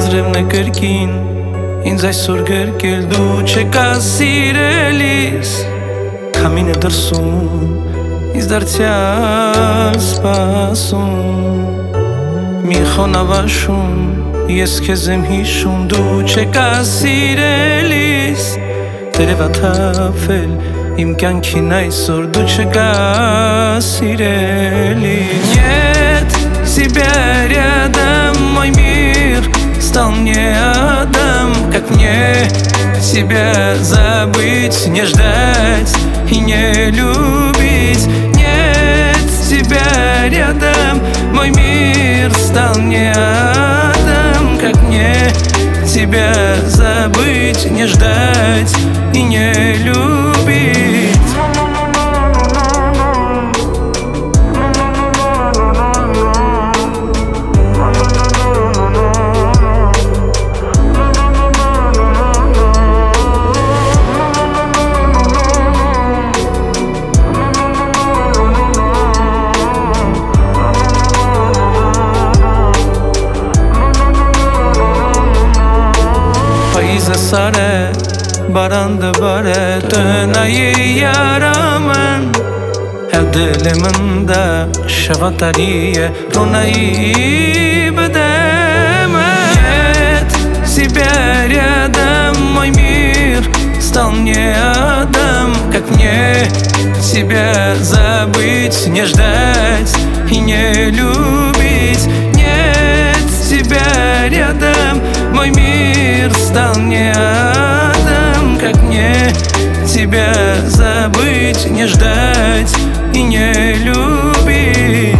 Zrev në kërkin Inz ajsur gërkel du që ka sirelis Kamin e dërsun Iz darcja spasun Mi khona vashun Jes kezem hishun du që ka sirelis Tereva tafel Im kankin ajsur du që ka sirelis Jet si bjerë adam moj mirë Стал мне Адам, как мне себя забыть, не ждать и не любить. Нет тебя рядом, мой мир стал мне Адам, как мне тебя забыть, не ждать и не любить. Sare, barandë bare të na je jaramen Her diliminde şevatariye rona i bedemen Jet si bjerë adam moj mirë Стал мне Адам, как мне себя забыть, не ждать и не любить Нет тебя рядом, мой мир стал мне Адам, как мне тебя забыть, не ждать и не любить.